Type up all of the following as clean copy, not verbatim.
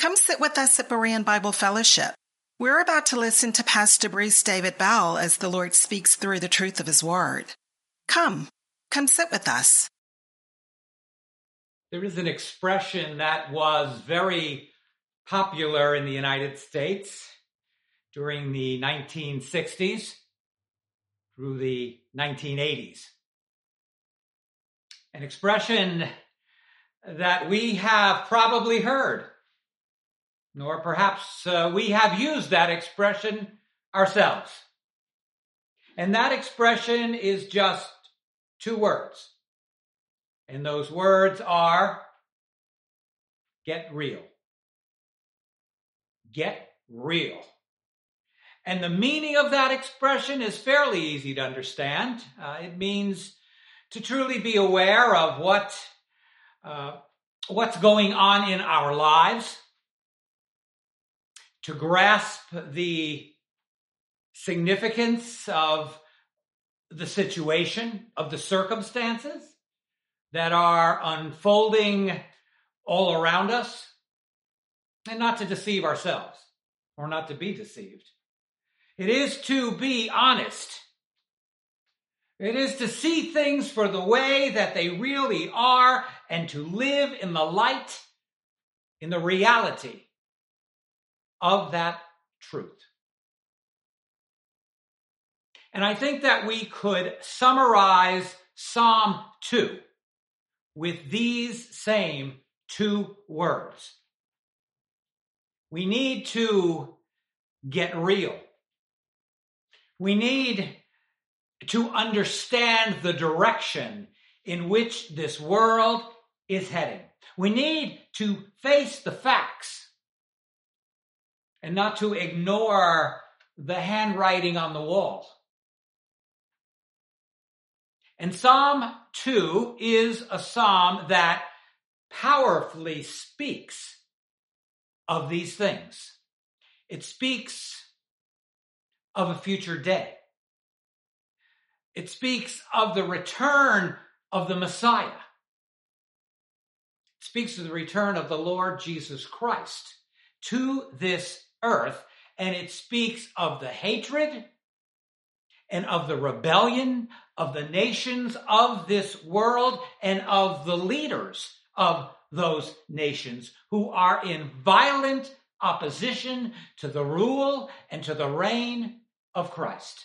Come sit with us at Berean Bible Fellowship. We're about to listen to Pastor Bruce David Bell as the Lord speaks through the truth of his word. Come sit with us. There is an expression that was very popular in the United States during the 1960s through the 1980s. An expression that we have probably heard, nor perhaps we have used that expression ourselves. And that expression is just two words. And those words are, get real. Get real. And the meaning of that expression is fairly easy to understand. It means to truly be aware of what's going on in our lives, to grasp the significance of the situation, of the circumstances that are unfolding all around us, and not to deceive ourselves or not to be deceived. It is to be honest. It is to see things for the way that they really are and to live in the light, in the reality of that truth. And I think that we could summarize Psalm 2 with these same two words. We need to get real. We need to understand the direction in which this world is heading. We need to face the facts and not to ignore the handwriting on the wall. And Psalm 2 is a psalm that powerfully speaks of these things. It speaks of a future day. It speaks of the return of the Messiah. It speaks of the return of the Lord Jesus Christ to this earth, and it speaks of the hatred and of the rebellion of the nations of this world and of the leaders of those nations who are in violent opposition to the rule and to the reign of Christ.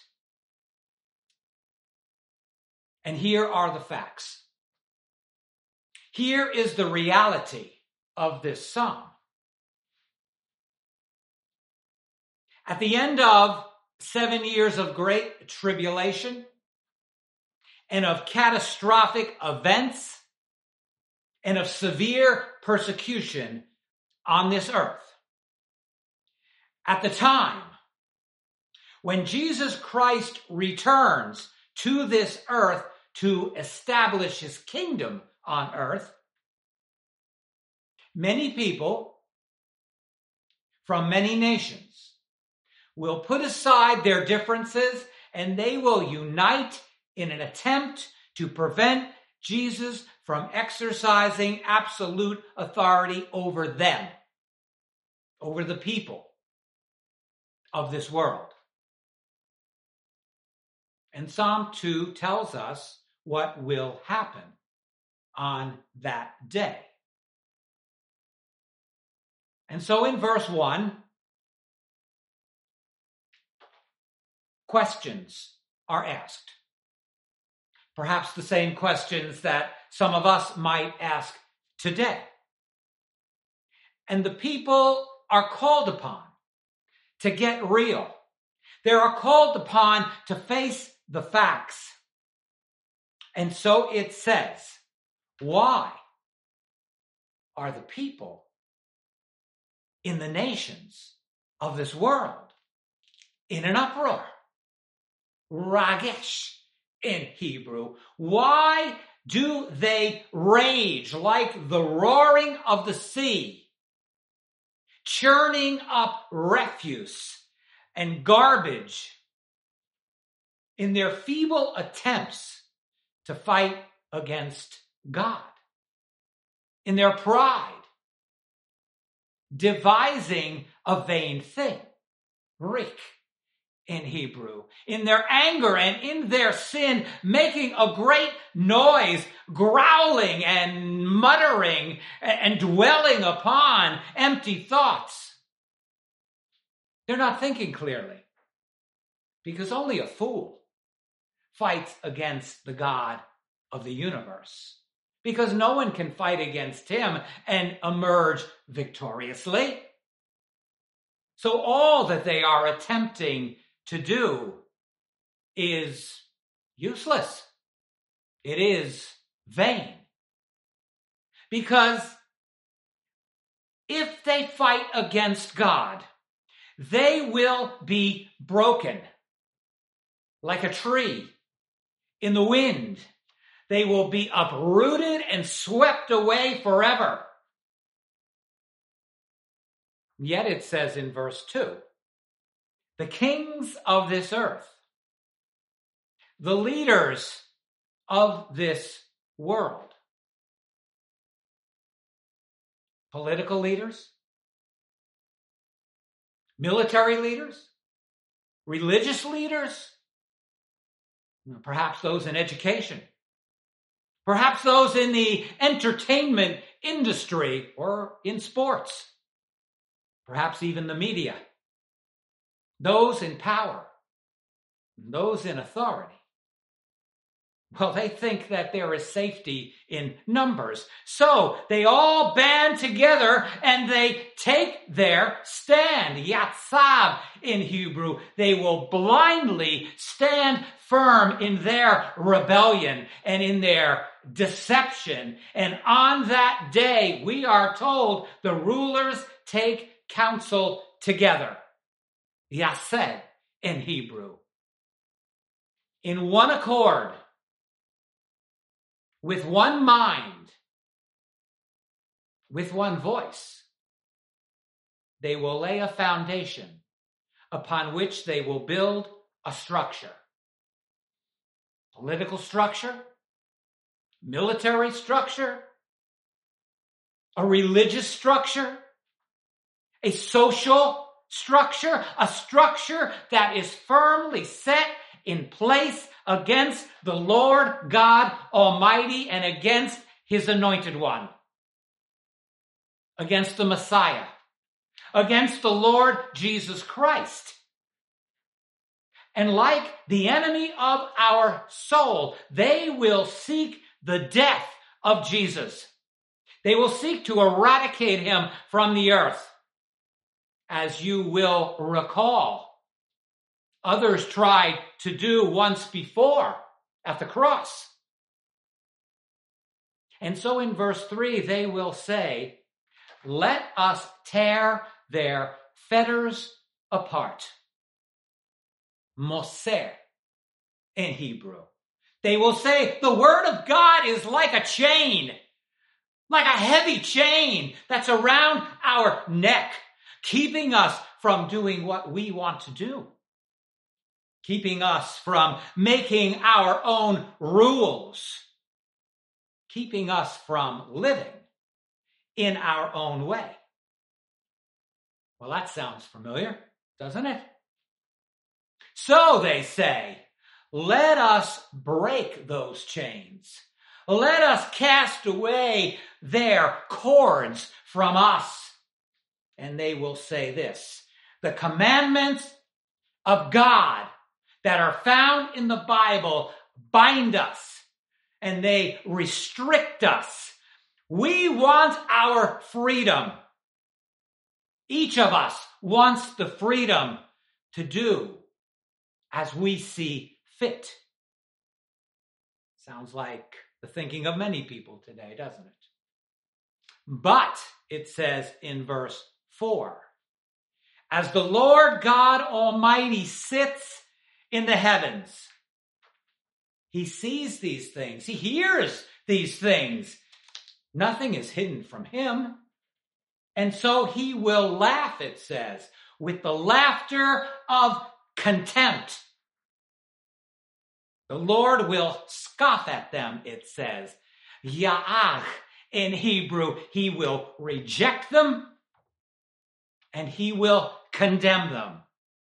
And here are the facts. Here is the reality of this psalm. At the end of 7 years of great tribulation and of catastrophic events and of severe persecution on this earth, at the time when Jesus Christ returns to this earth to establish his kingdom on earth, many people from many nations will put aside their differences and they will unite in an attempt to prevent Jesus from exercising absolute authority over them, over the people of this world. And Psalm 2 tells us what will happen on that day. And so in verse 1, questions are asked. Perhaps the same questions that some of us might ask today. And the people are called upon to get real. They are called upon to face the facts. And so it says, why are the people in the nations of this world in an uproar? Ragesh in Hebrew. Why do they rage like the roaring of the sea, churning up refuse and garbage in their feeble attempts to fight against God? In their pride, devising a vain thing. Rik in Hebrew. In their anger and in their sin, making a great noise, growling and muttering and dwelling upon empty thoughts. They're not thinking clearly, because only a fool fights against the God of the universe, because no one can fight against him and emerge victoriously. So all that they are attempting to do is useless. It is vain. Because if they fight against God, they will be broken like a tree in the wind. They will be uprooted and swept away forever. Yet it says in verse 2, the kings of this earth, the leaders of this world, political leaders, military leaders, religious leaders, perhaps those in education, perhaps those in the entertainment industry or in sports, perhaps even the media, those in power, those in authority. Well, they think that there is safety in numbers. So they all band together and they take their stand. Yatsav in Hebrew. They will blindly stand firm in their rebellion and in their deception. And on that day, we are told the rulers take counsel together. Yased in Hebrew. In one accord, with one mind, with one voice, they will lay a foundation upon which they will build a structure. Political structure, military structure, a religious structure, a social structure, a structure that is firmly set in place against the Lord God Almighty and against his anointed one, against the Messiah, against the Lord Jesus Christ. And like the enemy of our soul, they will seek the death of Jesus. They will seek to eradicate him from the earth. As you will recall, others tried to do once before at the cross. And so in verse 3, they will say, let us tear their fetters apart. Moser in Hebrew. They will say, the word of God is like a chain, like a heavy chain that's around our neck, keeping us from doing what we want to do, keeping us from making our own rules, keeping us from living in our own way. Well, that sounds familiar, doesn't it? So they say, let us break those chains. Let us cast away their cords from us. And they will say this, the commandments of God that are found in the Bible bind us and they restrict us. We want our freedom. Each of us wants the freedom to do as we see fit. Sounds like the thinking of many people today, doesn't it? But it says in verse 4, as the Lord God Almighty sits in the heavens, he sees these things, he hears these things. Nothing is hidden from him. And so he will laugh, it says, with the laughter of contempt. The Lord will scoff at them, it says. Ya'ach in Hebrew, he will reject them and he will condemn them.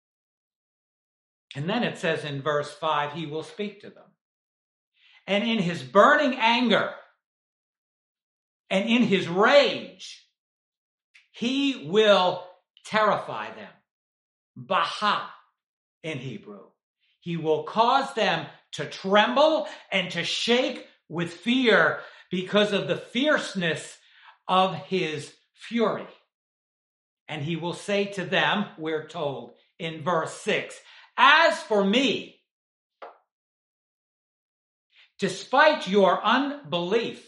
And then it says in verse 5, he will speak to them. And in his burning anger and in his rage, he will terrify them. Baha in Hebrew. He will cause them to tremble and to shake with fear because of the fierceness of his fury. And he will say to them, we're told in verse 6, as for me, despite your unbelief,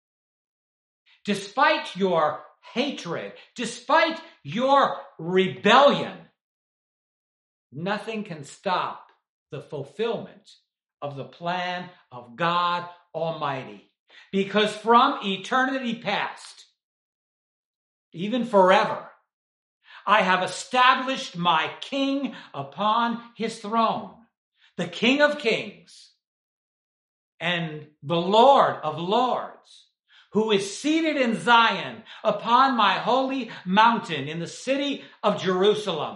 despite your hatred, despite your rebellion, nothing can stop the fulfillment of the plan of God Almighty. Because from eternity past, even forever, I have established my king upon his throne, the King of Kings and the Lord of Lords, who is seated in Zion upon my holy mountain in the city of Jerusalem.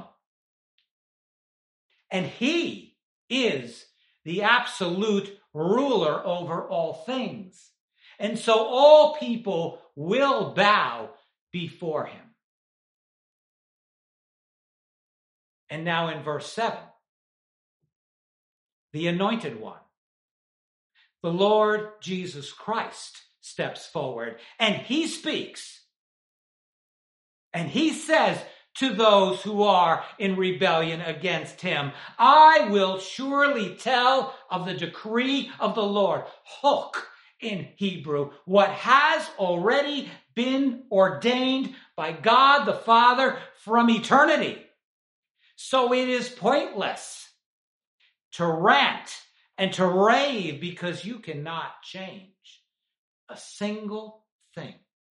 And he is the absolute ruler over all things. And so all people will bow before him. And now in verse 7, the anointed one, the Lord Jesus Christ, steps forward and he speaks. And he says to those who are in rebellion against him, I will surely tell of the decree of the Lord, Hok in Hebrew, what has already been ordained by God the Father from eternity. So it is pointless to rant and to rave because you cannot change a single thing.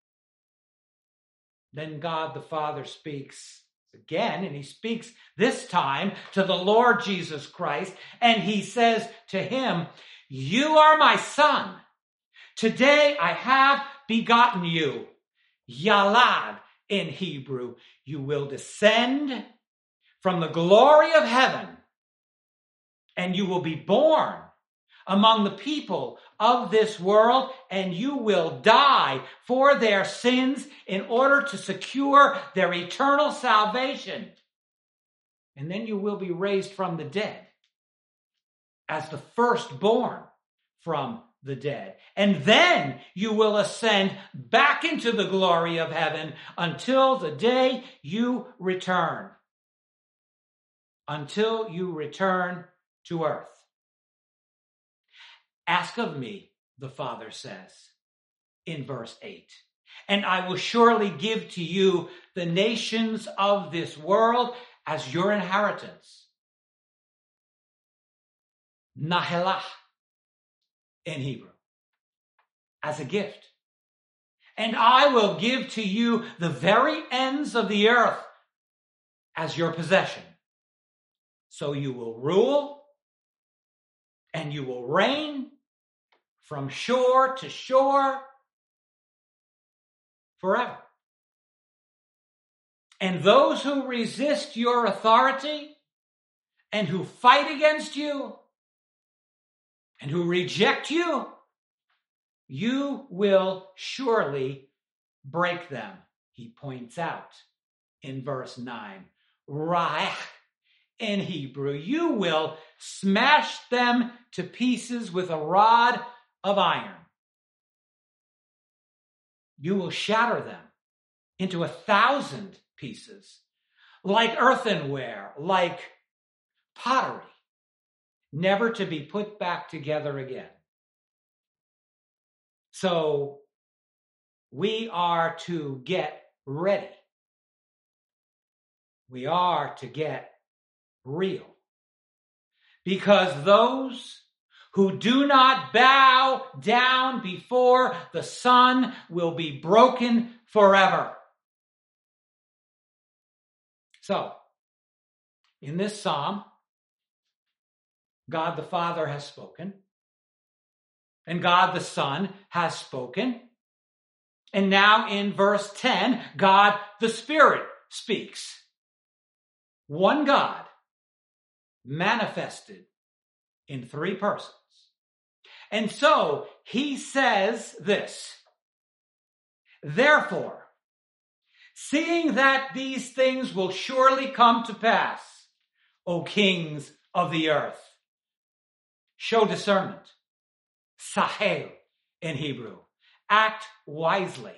Then God the Father speaks again, and he speaks this time to the Lord Jesus Christ, and he says to him, you are my son. Today I have begotten you. Yalad in Hebrew. You will descend from the glory of heaven, and you will be born among the people of this world, and you will die for their sins in order to secure their eternal salvation. And then you will be raised from the dead as the firstborn from the dead. And then you will ascend back into the glory of heaven until the day you return. Until you return to earth. Ask of me, the Father says in verse 8, and I will surely give to you the nations of this world as your inheritance. Nahelah in Hebrew, as a gift. And I will give to you the very ends of the earth as your possession. So you will rule and you will reign from shore to shore forever. And those who resist your authority and who fight against you and who reject you, you will surely break them. He points out in verse 9, Ra'eh in Hebrew, you will smash them to pieces with a rod of iron. You will shatter them into 1,000 pieces, like earthenware, like pottery, never to be put back together again. So we are to get ready. We are to get real. Because those who do not bow down before the Son will be broken forever. So, in this psalm, God the Father has spoken, and God the Son has spoken, and now in verse 10, God the Spirit speaks. One God manifested in three persons. And so he says this, therefore, seeing that these things will surely come to pass, O kings of the earth, show discernment, sahel in Hebrew, act wisely,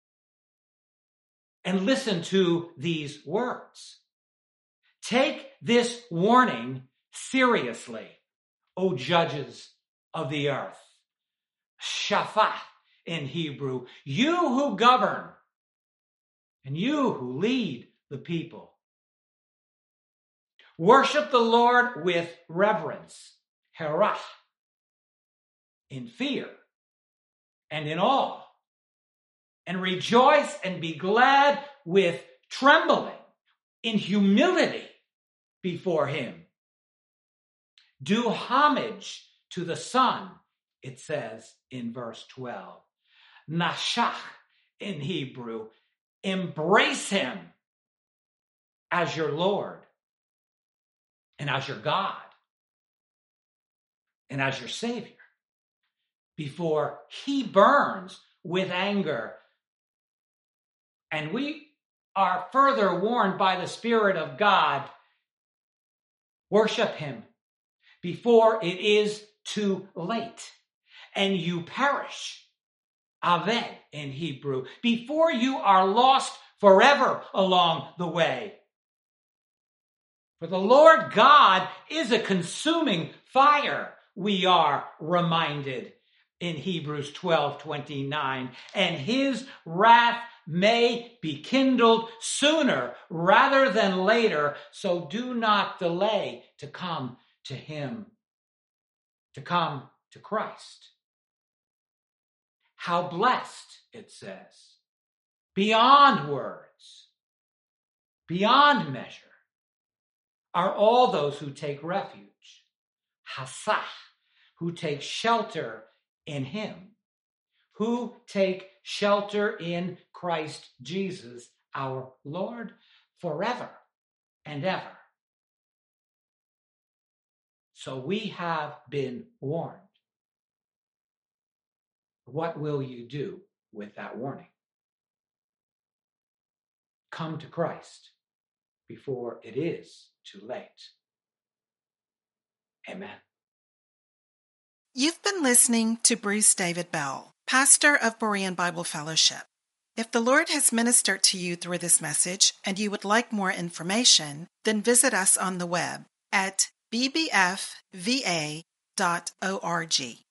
and listen to these words. Take this warning seriously, O judges of the earth. Shaphat in Hebrew, you who govern and you who lead the people. Worship the Lord with reverence, herah, in fear and in awe, and rejoice and be glad with trembling, in humility before him. Do homage to the Son, it says in verse 12. Nashach in Hebrew, embrace him as your Lord and as your God and as your Savior before he burns with anger. And we are further warned by the Spirit of God, worship him before it is too late and you perish, aved in Hebrew, before you are lost forever along the way. For the Lord God is a consuming fire, we are reminded in Hebrews 12:29, and his wrath may be kindled sooner rather than later, so do not delay to come to him, to come to Christ. How blessed, it says, beyond words, beyond measure, are all those who take refuge, hasach, who take shelter in him, who take shelter in Christ Jesus, our Lord, forever and ever. So we have been warned. What will you do with that warning? Come to Christ before it is too late. Amen. You've been listening to Bruce David Bell, pastor of Berean Bible Fellowship. If the Lord has ministered to you through this message and you would like more information, then visit us on the web at bbfva.org.